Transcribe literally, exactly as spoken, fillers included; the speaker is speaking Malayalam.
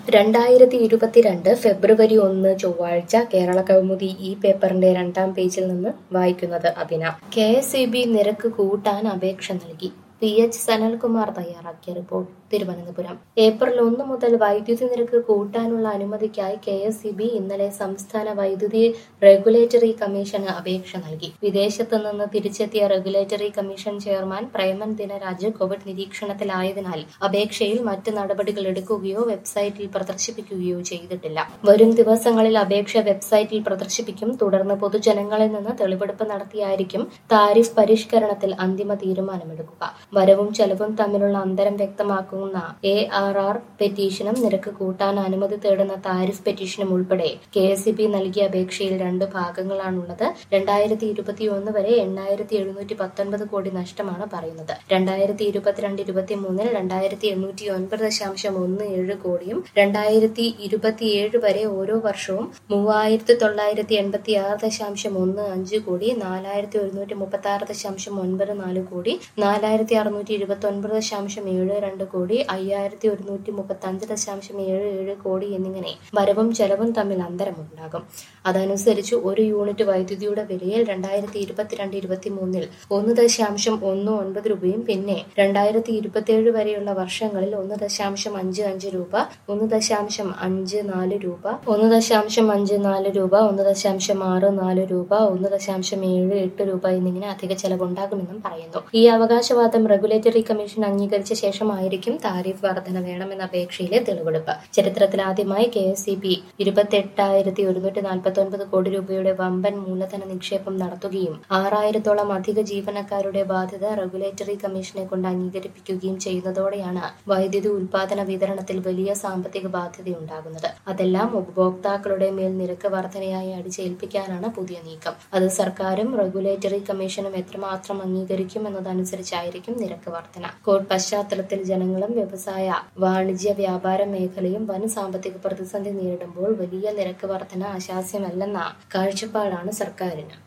രണ്ടായിരത്തി ഇരുപത്തിരണ്ട് ഫെബ്രുവരി ഒന്ന് ചൊവ്വാഴ്ച കേരള കൗമുദി ഈ പേപ്പറിന്റെ രണ്ടാം പേജിൽ നിന്ന് വായിക്കുന്നത് Abhina. K S E B നിരക്ക് കൂട്ടാൻ അപേക്ഷ നൽകി. പി എച്ച് സനൽകുമാർ തയ്യാറാക്കിയ റിപ്പോർട്ട്. തിരുവനന്തപുരം. ഏപ്രിൽ ഒന്ന് മുതൽ വൈദ്യുതി നിരക്ക് കൂട്ടാനുള്ള അനുമതിക്കായി കെ എസ് ഇ ബി ഇന്നലെ സംസ്ഥാന വൈദ്യുതി റെഗുലേറ്ററി കമ്മീഷന് അപേക്ഷ നൽകി. വിദേശത്ത് നിന്ന് തിരിച്ചെത്തിയ regulatory commission chairman Preman Dinaraj Covid നിരീക്ഷണത്തിലായതിനാൽ അപേക്ഷയിൽ മറ്റ് നടപടികൾ എടുക്കുകയോ വെബ്സൈറ്റിൽ പ്രദർശിപ്പിക്കുകയോ ചെയ്തിട്ടില്ല. വരും ദിവസങ്ങളിൽ അപേക്ഷ വെബ്സൈറ്റിൽ പ്രദർശിപ്പിക്കും. തുടർന്ന് പൊതുജനങ്ങളിൽ നിന്ന് തെളിവെടുപ്പ് നടത്തിയായിരിക്കും താരിഫ് പരിഷ്കരണത്തിൽ അന്തിമ തീരുമാനമെടുക്കുക. വരവും ചെലവും തമ്മിലുള്ള അന്തരം വ്യക്തമാക്കുന്ന എ ആർ ആർ പെറ്റീഷനും നിരക്ക് കൂട്ടാൻ അനുമതി തേടുന്ന താരിഫ് പെറ്റീഷനും ഉൾപ്പെടെ കെ എസ് ഇ ബി നൽകിയ അപേക്ഷയിൽ രണ്ട് ഭാഗങ്ങളാണുള്ളത്. രണ്ടായിരത്തി ഇരുപത്തി ഒന്ന് വരെ എണ്ണായിരത്തി എഴുന്നൂറ്റി പത്തൊൻപത് കോടി നഷ്ടമാണ് പറയുന്നത്. രണ്ടായിരത്തി ഇരുപത്തിരണ്ട് ഇരുപത്തി മൂന്നിൽ രണ്ടായിരത്തി എണ്ണൂറ്റി ഒൻപത് ദശാംശം ഒന്ന് ഏഴ് കോടിയും രണ്ടായിരത്തി ഇരുപത്തിയേഴ് വരെ ഓരോ വർഷവും മൂവായിരത്തി തൊള്ളായിരത്തി എൺപത്തി ആറ് ദശാംശം ഒന്ന് അഞ്ച് കോടി, നാലായിരത്തി ഒരുന്നൂറ്റി മുപ്പത്തി ആറ് ദശാംശം ഒൻപത് നാല് കോടി, നാലായിരത്തി അറുന്നൂറ്റി ഇരുപത്തി ഒൻപത് ദശാംശം ഏഴ് രണ്ട് കോടി, അയ്യായിരത്തി ഒരുന്നൂറ്റി മുപ്പത്തി അഞ്ച് ദശാംശം ഏഴ് ഏഴ് കോടി എന്നിങ്ങനെ വരവും ചെലവും തമ്മിൽ അന്തരമുണ്ടാകും. അതനുസരിച്ച് ഒരു യൂണിറ്റ് വൈദ്യുതിയുടെ വിലയിൽ രണ്ടായിരത്തി ഇരുപത്തിരണ്ട് ഇരുപത്തി മൂന്നിൽ ഒന്ന് ദശാംശം ഒന്ന് ഒൻപത് രൂപയും പിന്നെ രണ്ടായിരത്തി ഇരുപത്തിയേഴ് വരെയുള്ള വർഷങ്ങളിൽ ഒന്ന് ദശാംശം അഞ്ച് അഞ്ച് രൂപ, ഒന്ന് ദശാംശം അഞ്ച് നാല് രൂപ, ഒന്ന് ദശാംശം അഞ്ച് നാല് രൂപ, ഒന്ന് ദശാംശം ആറ് നാല് രൂപ, ഒന്ന് ദശാംശം ഏഴ് എട്ട് രൂപ എന്നിങ്ങനെ അധിക ചെലവുണ്ടാകുമെന്നും പറയുന്നു. ഈ അവകാശവാദം റെഗുലേറ്ററി കമ്മീഷൻ അംഗീകരിച്ച ശേഷമായിരിക്കും താരിഫ് വർധന വേണമെന്ന അപേക്ഷയിലെ തെളിവെടുപ്പ്. ചരിത്രത്തിലാദ്യമായി കെ എസ് ഇ ബി ഇരുപത്തി എട്ടായിരത്തി ഒരുന്നൂറ്റി നാൽപ്പത്തി ഒൻപത് കോടി രൂപയുടെ വമ്പൻ മൂലധന നിക്ഷേപം നടത്തുകയും ആറായിരത്തോളം അധിക ജീവനക്കാരുടെ ബാധ്യത റെഗുലേറ്ററി കമ്മീഷനെ കൊണ്ട് അംഗീകരിപ്പിക്കുകയും ചെയ്യുന്നതോടെയാണ് വൈദ്യുതി ഉൽപാദന വിതരണത്തിൽ വലിയ സാമ്പത്തിക ബാധ്യതയുണ്ടാകുന്നത്. അതെല്ലാം ഉപഭോക്താക്കളുടെ മേൽ നിരക്ക് വർധനയായി അടിച്ചേൽപ്പിക്കാനാണ് പുതിയ നീക്കം. അത് സർക്കാരും റെഗുലേറ്ററി കമ്മീഷനും എത്രമാത്രം അംഗീകരിക്കും എന്നതനുസരിച്ചായിരിക്കും നിരക്ക് വർധന. കോവിഡ് പശ്ചാത്തലത്തിൽ ജനങ്ങളും വ്യവസായ വാണിജ്യ വ്യാപാര മേഖലയും വൻ സാമ്പത്തിക പ്രതിസന്ധി നേരിടുമ്പോൾ വലിയ നിരക്ക് വർധന അശാസ്യമല്ലെന്ന കാഴ്ചപ്പാടാണ് സർക്കാരിന്.